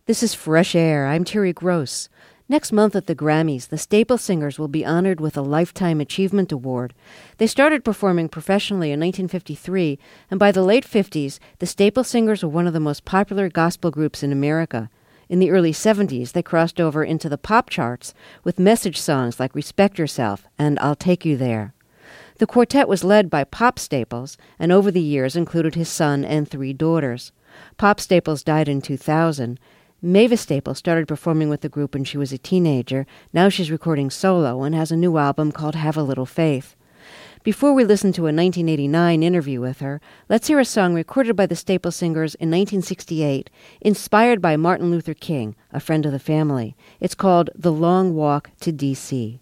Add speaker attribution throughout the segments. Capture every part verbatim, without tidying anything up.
Speaker 1: This is Fresh Air. I'm Terry Gross. Next month at the Grammys, the Staple Singers will be honored with a Lifetime Achievement Award. They started performing professionally in nineteen fifty-three, and by the late fifties, the Staple Singers were one of the most popular gospel groups in America. In the early seventies, they crossed over into the pop charts with message songs like Respect Yourself and I'll Take You There. The quartet was led by Pop Staples, and over the years included his son and three daughters. Pop Staples died in two thousand. Mavis Staples started performing with the group when she was a teenager. Now she's recording solo and has a new album called Have a Little Faith. Before we listen to a nineteen eighty-nine interview with her, let's hear a song recorded by the Staple Singers in nineteen sixty-eight, inspired by Martin Luther King, a friend of the family. It's called The Long Walk to D C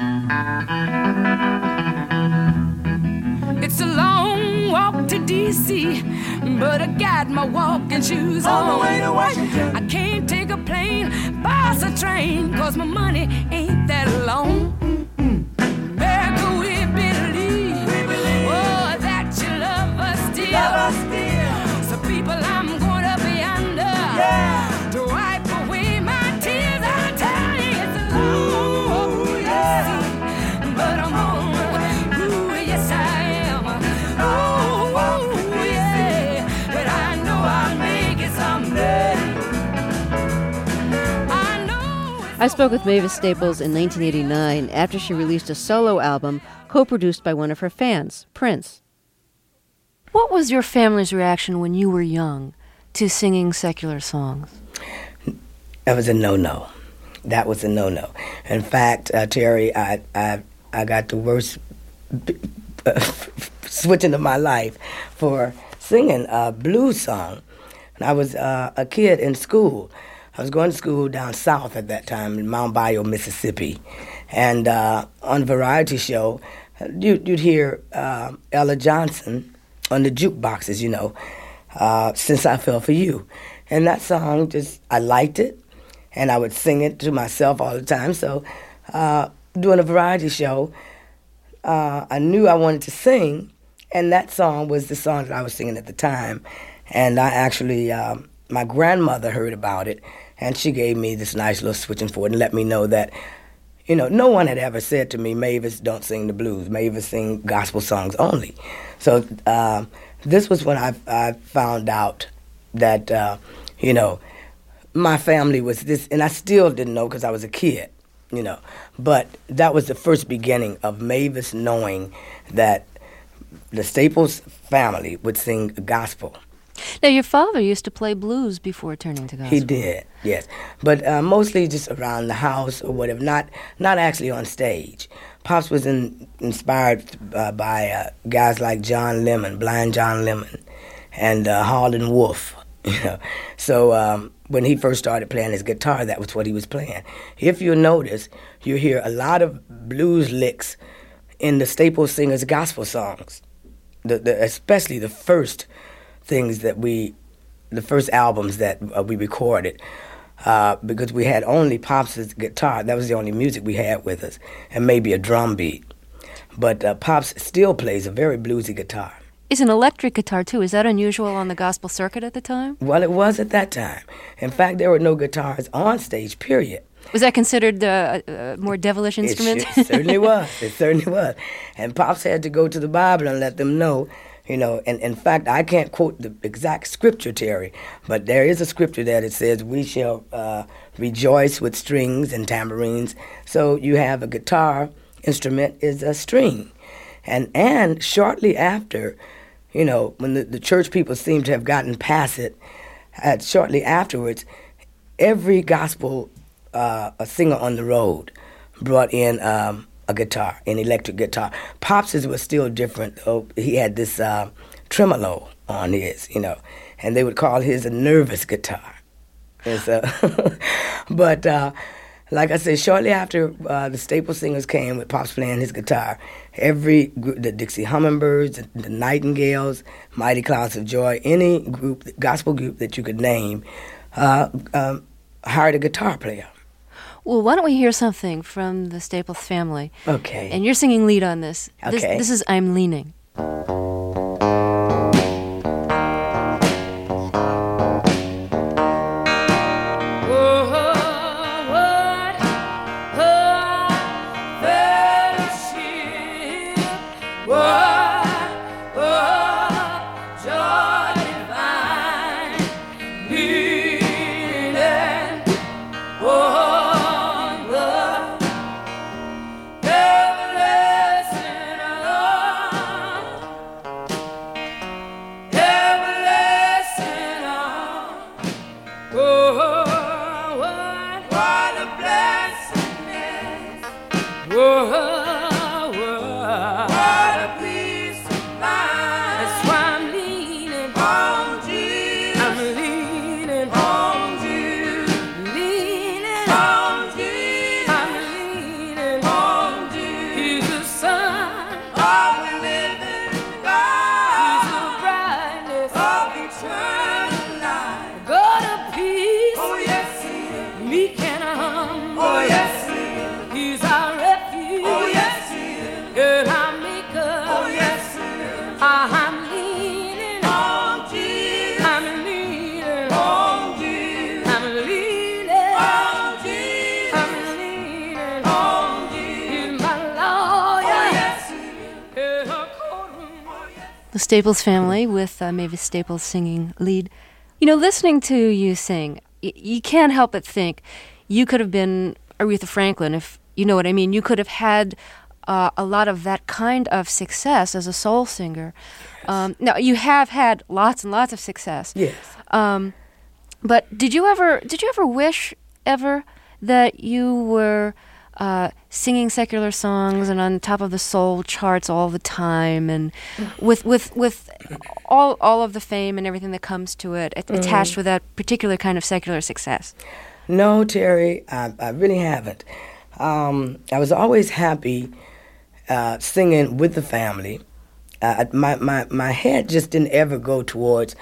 Speaker 2: It's a long walk to D C, but I got my walking shoes on. On the way to Washington. I can't take a plane, bus or train, cause my money ain't that long. America, we believe, we believe oh, that you love us still. Love us still. So people, I'm going up yonder yeah. to wipe away my tears. I tell you, it's a long walk to yeah. D C, but I'm on. Ooh, yes, I am. Oh, oh, yeah, but I know I'll make it someday. I know.
Speaker 1: I spoke with Mavis Staples in nineteen eighty-nine after she released a solo album co-produced by one of her fans, Prince. What was your family's reaction when you were young to singing secular songs?
Speaker 3: That was a no-no. That was a no-no. In fact, uh, Terry, I, I I got the worst uh, switching of my life for singing a blues song. And I was uh, a kid in school. I was going to school down south at that time in Mount Bayou, Mississippi. And uh, on a variety show, you'd, you'd hear uh, Ella Johnson on the jukeboxes, you know, uh, Since I Fell for You. And that song, just I liked it, and I would sing it to myself all the time. So uh, doing a variety show, uh, I knew I wanted to sing, and that song was the song that I was singing at the time. And I actually, um, my grandmother heard about it, and she gave me this nice little switching forward and let me know that, you know, no one had ever said to me, Mavis, don't sing the blues. Mavis, sing gospel songs only. So uh, this was when I, I found out that, uh, you know, my family was this, and I still didn't know because I was a kid, you know. But that was the first beginning of Mavis knowing that the Staples family would sing gospel.
Speaker 1: Now, your father used to play blues before turning to gospel.
Speaker 3: He did, yes. But uh, mostly just around the house or whatever, not not actually on stage. Pops was in, inspired uh, by uh, guys like John Lemon, Blind John Lemon, and uh, Harlan Wolf, you know. So um, when he first started playing his guitar, that was what he was playing. If you notice, you hear a lot of blues licks in the Staples Singers gospel songs, the, the, especially the first things that we, the first albums that uh, we recorded, uh, because we had only Pops' guitar. That was the only music we had with us, and maybe a drum beat. But uh, Pops still plays a very bluesy guitar.
Speaker 1: It's an electric guitar, too. Is that unusual on the gospel circuit at the time?
Speaker 3: Well, it was at that time. In fact, there were no guitars on stage, period.
Speaker 1: Was that considered uh, a more devilish instrument?
Speaker 3: It, it certainly was. It certainly was. And Pops had to go to the Bible and let them know, you know, and in fact, I can't quote the exact scripture, Terry, but there is a scripture that it says, we shall uh, rejoice with strings and tambourines. So you have a guitar instrument is a string. And and shortly after, you know, when the, the church people seem to have gotten past it, uh, shortly afterwards, every gospel uh, a singer on the road brought in um, a guitar, an electric guitar. Pops's was still different. Oh, he had this uh, tremolo on his, you know, and they would call his a nervous guitar. And so, but uh, like I said, shortly after uh, the Staple Singers came with Pops playing his guitar, every group, the Dixie Hummingbirds, the, the Nightingales, Mighty Clouds of Joy, any group, gospel group that you could name, uh, um, hired a guitar player.
Speaker 1: Well, why don't we hear something from the Staples family?
Speaker 3: Okay.
Speaker 1: And you're singing lead on this.
Speaker 3: Okay.
Speaker 1: This, this is I'm Leaning. The Staples Family with uh, Mavis Staples singing lead. You know, listening to you sing, y- you can't help but think you could have been Aretha Franklin, if you know what I mean. You could have had uh, a lot of that kind of success as a soul singer. Yes. Um, now, you have had lots and lots of success.
Speaker 3: Yes.
Speaker 1: Um, but did you ever did you ever wish ever that you were uh, singing secular songs and on top of the soul charts all the time, and with with with all all of the fame and everything that comes to it mm. attached with that particular kind of secular success?
Speaker 3: No, Terry, I, I really haven't. Um, I was always happy uh, singing with the family. Uh, my, my, my head just didn't ever go towards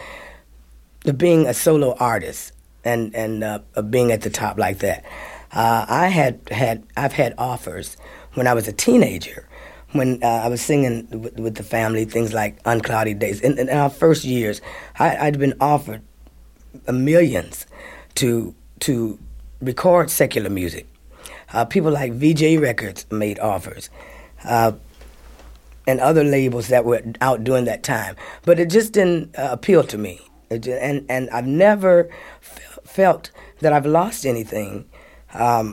Speaker 3: the being a solo artist and, and uh, being at the top like that. Uh, I had had I've had offers when I was a teenager, when uh, I was singing with, with the family, things like Uncloudy Days. In, in our first years, I, I'd been offered millions to to record secular music. Uh, people like V J Records made offers, uh, and other labels that were out during that time. But it just didn't uh, appeal to me. It just, and, and I've never f- felt that I've lost anything um,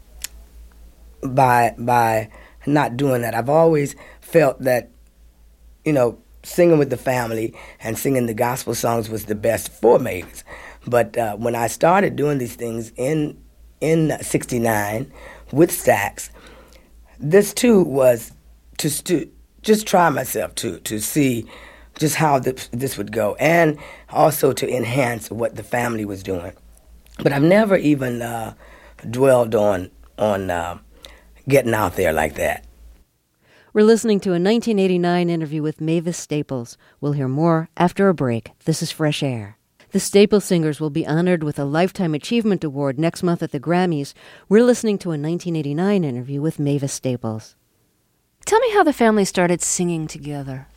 Speaker 3: by by not doing that. I've always felt that, you know, singing with the family and singing the gospel songs was the best for Mavis. But uh, when I started doing these things in in sixty-nine with Stax, this too was to, to just try myself to to see just how this, this would go, and also to enhance what the family was doing. But I've never even uh, dwelled on on uh, getting out there like that.
Speaker 1: We're listening to a nineteen eighty-nine interview with Mavis Staples. We'll hear more after a break. This is Fresh Air. The Staples Singers will be honored with a Lifetime Achievement Award next month at the Grammys. We're listening to a nineteen eighty-nine interview with Mavis Staples. Tell me how the family started singing together.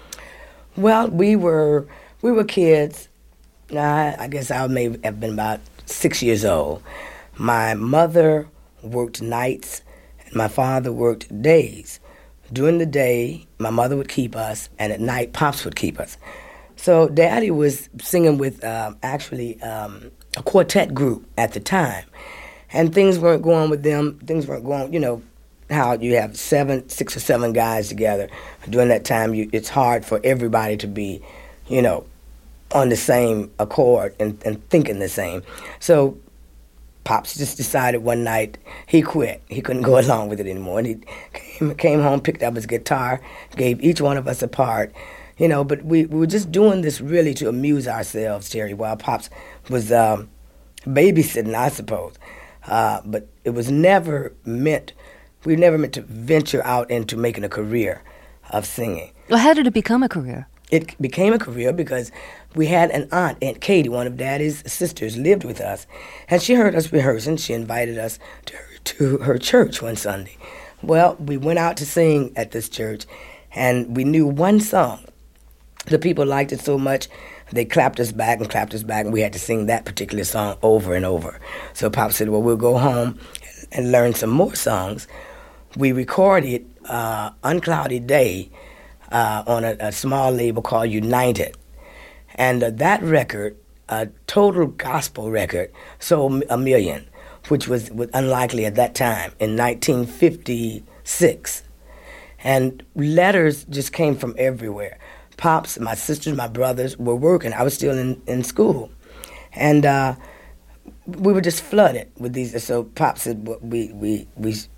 Speaker 3: Well, we were we were kids. I, I guess I may have been about six years old. My mother worked nights, and my father worked days. During the day, my mother would keep us, and at night, Pops would keep us. So Daddy was singing with um, actually um, a quartet group at the time, and things weren't going with them. Things weren't going, you know, how you have seven, six or seven guys together. During that time, you, it's hard for everybody to be, you know, on the same accord and, and thinking the same. So Pops just decided one night he quit. He couldn't go along with it anymore. And he came, came home, picked up his guitar, gave each one of us a part. You know, but we, we were just doing this really to amuse ourselves, Terry, while Pops was um, babysitting, I suppose. Uh, but it was never meant, we never meant to venture out into making a career of singing.
Speaker 1: Well, how did it become a career?
Speaker 3: It became a career because we had an aunt, Aunt Katie, one of Daddy's sisters, lived with us. And she heard us rehearsing. She invited us to her, to her church one Sunday. Well, we went out to sing at this church, and we knew one song. The people liked it so much, they clapped us back and clapped us back, and we had to sing that particular song over and over. So Pop said, well, we'll go home and learn some more songs. We recorded uh, Uncloudy Day uh, on a, a small label called United. And uh, that record, a total gospel record, sold a million, which was, was unlikely at that time, in nineteen fifty-six. And letters just came from everywhere. Pops, my sisters, my brothers were working. I was still in, in school. And uh, we were just flooded with these. So Pop said, well, we, we, we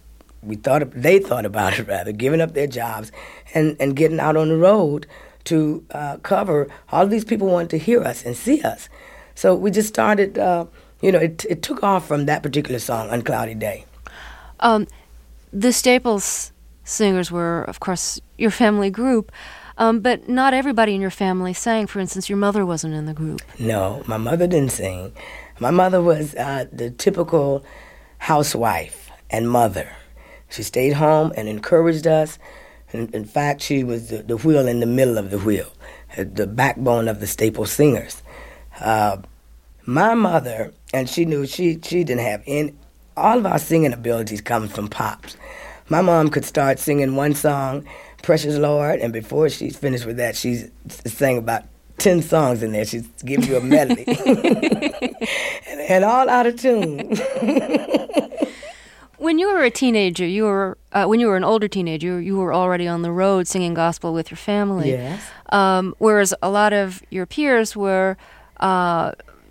Speaker 3: we thought they thought about it rather, giving up their jobs and, and getting out on the road to uh, cover. All of these people wanted to hear us and see us. So we just started, uh, you know, it, it took off from that particular song, Uncloudy Day.
Speaker 1: Um, the Staples Singers were, of course, your family group, um, but not everybody in your family sang. For instance, your mother wasn't in the group.
Speaker 3: No, my mother didn't sing. My mother was uh, the typical housewife and mother. She stayed home and encouraged us. In, in fact, she was the, the wheel in the middle of the wheel, the backbone of the Staples Singers. Uh, my mother, and she knew she, she didn't have any, all of our singing abilities come from Pops. My mom could start singing one song, Precious Lord, and before she's finished with that, she's sang about ten songs in there. She's giving you a medley. and, and all out of tune.
Speaker 1: When you were a teenager, you were uh, when you were an older teenager, you were already on the road singing gospel with your family.
Speaker 3: Yes.
Speaker 1: Um, whereas a lot of your peers were uh,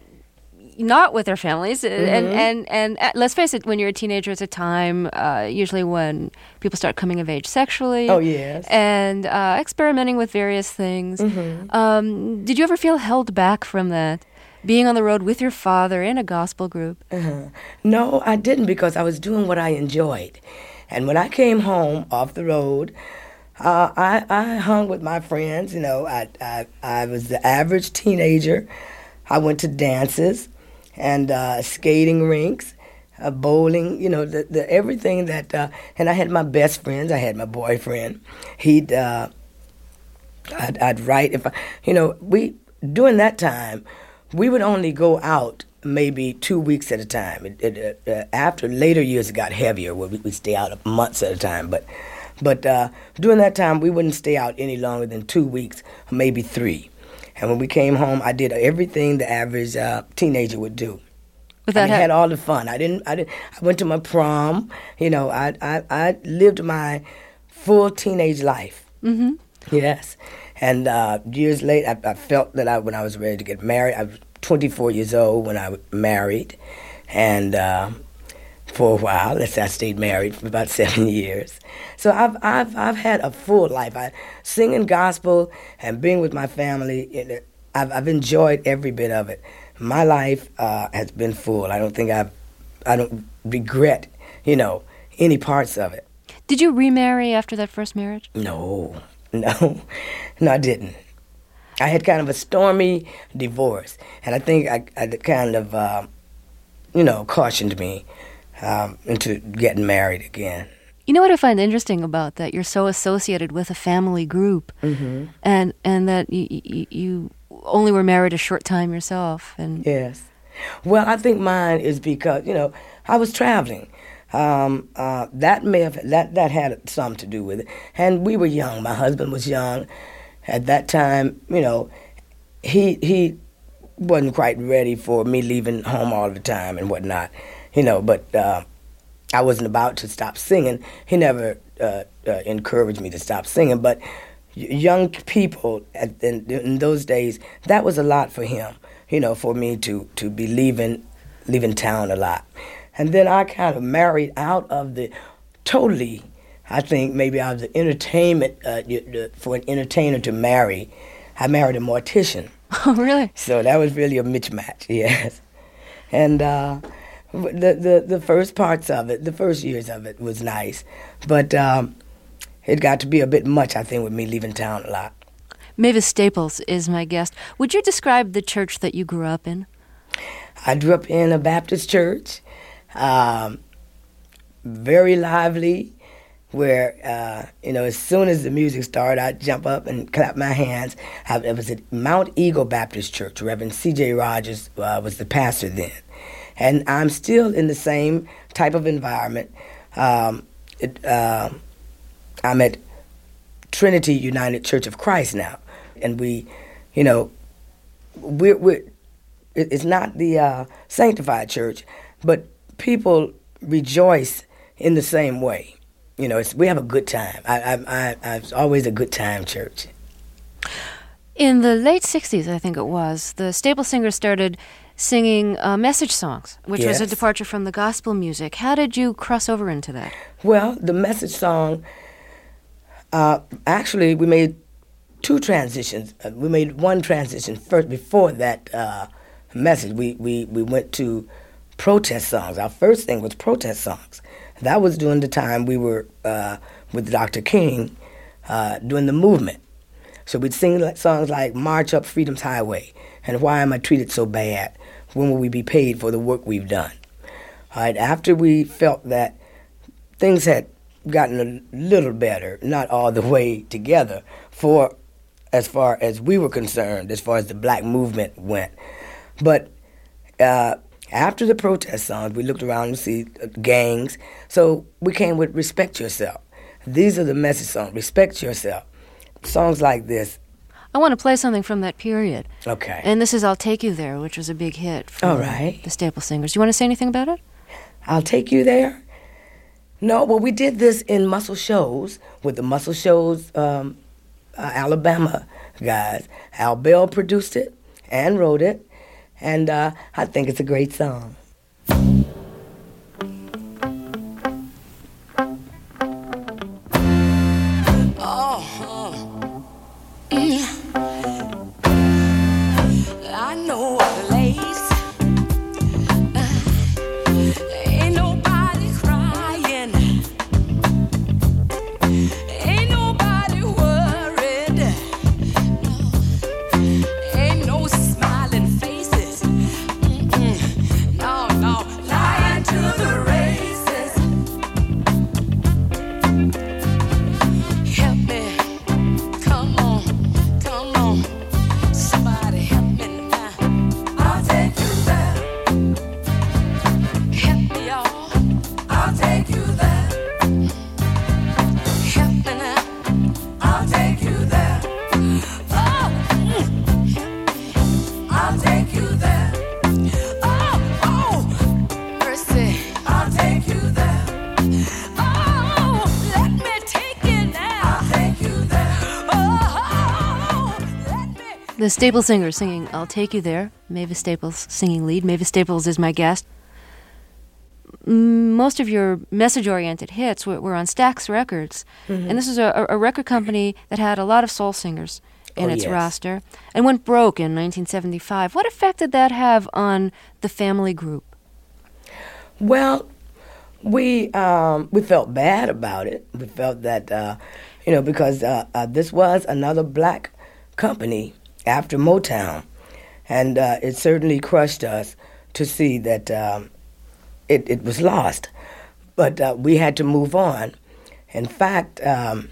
Speaker 1: not with their families, mm-hmm. and, and and uh, let's face it, when you're a teenager, it's a time uh, usually when people start coming of age sexually.
Speaker 3: Oh yes.
Speaker 1: And uh, experimenting with various things. Mm-hmm. Um, did you ever feel held back from that? Being on the road with your father in a gospel group?
Speaker 3: Uh-huh. No, I didn't, because I was doing what I enjoyed. And when I came home off the road, uh, I, I hung with my friends. You know, I, I, I was the average teenager. I went to dances and uh, skating rinks, uh, bowling, you know, the, the everything that, uh, and I had my best friends. I had my boyfriend. He'd, uh, I'd, I'd write, if I, you know, we, during that time, we would only go out maybe two weeks at a time. It, it, uh, after later years, it got heavier, where we would stay out months at a time. But, but uh, during that time, we wouldn't stay out any longer than two weeks, maybe three. And when we came home, I did everything the average uh, teenager would do.
Speaker 1: Without
Speaker 3: I mean, had all the fun. I didn't. I didn't. I went to my prom. You know, I I, I lived my full teenage life. Mm-hmm. Yes. And uh, years later, I, I felt that I, when I was ready to get married, I was twenty-four years old when I was married. And uh, for a while, let's say I stayed married for about seven years. So I've I've I've had a full life. I singing gospel and being with my family. It, I've I've enjoyed every bit of it. My life uh, has been full. I don't think I've I don't regret, you know, any parts of it.
Speaker 1: Did you remarry after that first marriage?
Speaker 3: No. No, no, I didn't. I had kind of a stormy divorce, and I think I, I kind of, uh, you know, cautioned me um, into getting married again.
Speaker 1: You know what I find interesting about that? You're so associated with a family group, mm-hmm. and and that you, you you only were married a short time yourself. And
Speaker 3: yes, well, I think mine is because, you know, I was traveling. Um, uh, that may have that that had something to do with it, and we were young. My husband was young at that time. You know, he he wasn't quite ready for me leaving home all the time and whatnot. You know, but uh, I wasn't about to stop singing. He never uh, uh, encouraged me to stop singing. But young people at, in, in those days, that was a lot for him. You know, for me to to be leaving leaving town a lot. And then I kind of married out of the, totally, I think maybe out of the entertainment, uh, for an entertainer to marry, I married a mortician.
Speaker 1: Oh, really?
Speaker 3: So that was really a mismatch, yes. And uh, the, the the first parts of it, the first years of it was nice. But um, it got to be a bit much, I think, with me leaving town a lot.
Speaker 1: Mavis Staples is my guest. Would you describe the church that you grew up in?
Speaker 3: I grew up in a Baptist church. Um, very lively, where, uh, you know, as soon as the music started, I'd jump up and clap my hands. I, it was at Mount Eagle Baptist Church. Reverend C J Rogers uh, was the pastor then. And I'm still in the same type of environment. Um, it, uh, I'm at Trinity United Church of Christ now. And we, you know, we're, we're, it's not the uh, sanctified church, but people rejoice in the same way. You know, it's, we have a good time. I, I, I, I, it's always a good time church.
Speaker 1: In the late sixties, I think it was, the Staples Singers started singing uh, message songs, which
Speaker 3: Yes.
Speaker 1: was a departure from the gospel music. How did you cross over into that?
Speaker 3: Well, the message song, uh, actually, we made two transitions. Uh, we made one transition first before that uh, message. We, we, we went to protest songs. Our first thing was protest songs. That was during the time we were uh, with Doctor King uh, doing the movement. So we'd sing like songs like March Up Freedom's Highway and Why Am I Treated So Bad? When will we be paid for the work we've done? All right, after we felt that things had gotten a little better, not all the way together, for as far as we were concerned, as far as the black movement went. But uh, after the protest songs, we looked around and see gangs. So we came with Respect Yourself. These are the message songs, Respect Yourself. Songs like this.
Speaker 1: I want to play something from that period.
Speaker 3: Okay.
Speaker 1: And this is I'll Take You There, which was a big hit for
Speaker 3: All right.
Speaker 1: the Staple Singers. Do you want to say anything about it?
Speaker 3: I'll Take You There? No, well, we did this in Muscle Shoals with the Muscle Shoals um, uh, Alabama guys. Al Bell produced it and wrote it, and uh, I think it's a great song.
Speaker 2: I know a place. Uh, ain't nobody crying. Ain't nobody worried. No. Ain't no smiling faces. Mm-mm. No, no. Lying to the races. Help me. Come on. Come on. Somebody help me now. I'll take you there. Help me, y'all. I'll take you there. Help me now. I'll take you there. Oh, mm. I'll take you there. Oh, oh, mercy. I'll take you there. Oh, let me take you now. I'll take you there. Oh, let me.
Speaker 1: The Staple Singers singing I'll Take You There. Mavis Staples singing lead. Mavis Staples is my guest. Mm, Most of your message-oriented hits were, were on Stax Records.
Speaker 3: Mm-hmm.
Speaker 1: And this is a, a record company that had a lot of soul singers in
Speaker 3: Oh,
Speaker 1: its
Speaker 3: yes.
Speaker 1: roster and went broke in nineteen seventy-five. What effect did that have on the family group?
Speaker 3: Well, we um, we felt bad about it. We felt that, uh, you know, because uh, uh, this was another black company after Motown, and uh, it certainly crushed us to see that um, it, it was lost. But uh, we had to move on. In fact, um,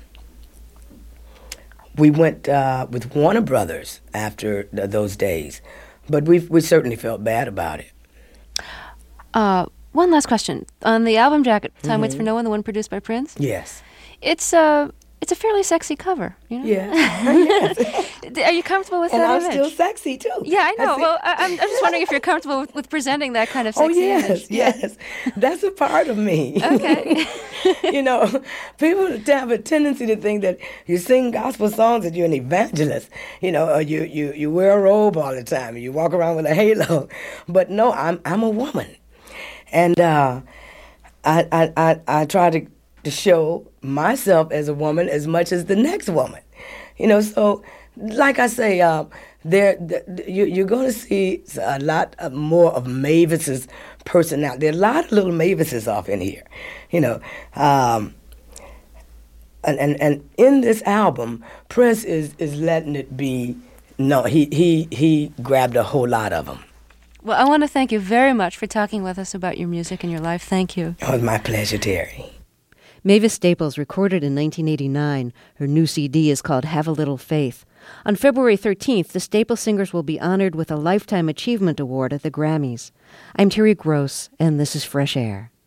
Speaker 3: we went uh, with Warner Brothers after th- those days, but we we certainly felt bad about it.
Speaker 1: Uh, one last question. On the album jacket, Time Waits for No One, the one produced by Prince,
Speaker 3: Yes.
Speaker 1: it's a, it's a fairly sexy cover. You know?
Speaker 3: Yeah. yes.
Speaker 1: Are you comfortable with
Speaker 3: And
Speaker 1: that
Speaker 3: I'm
Speaker 1: image?
Speaker 3: still sexy too.
Speaker 1: Yeah, I know.
Speaker 3: see.
Speaker 1: Well, I, I'm, I'm just wondering if you're comfortable with, with presenting that kind of
Speaker 3: Oh
Speaker 1: sexy
Speaker 3: yes,
Speaker 1: image.
Speaker 3: yes, that's a part of me.
Speaker 1: Okay.
Speaker 3: You know, people have a tendency to think that you sing gospel songs and you're an evangelist. You know, or you you you wear a robe all the time and you walk around with a halo. But no, I'm I'm a woman, and uh, I, I I I try to to show myself as a woman as much as the next woman. You know, so like I say, uh, there the, you, you're going to see a lot of more of Mavis's personality. There are a lot of little Mavises off in here, you know. Um, and, and and in this album, Prince is is letting it be. No, he he he grabbed a whole lot of them.
Speaker 1: Well, I want to thank you very much for talking with us about your music and your life. Thank you.
Speaker 3: It was my pleasure, Terry.
Speaker 1: Mavis Staples recorded in nineteen eighty-nine. Her new C D is called Have a Little Faith. On February thirteenth, the Staples Singers will be honored with a Lifetime Achievement Award at the Grammys. I'm Terry Gross, and this is Fresh Air.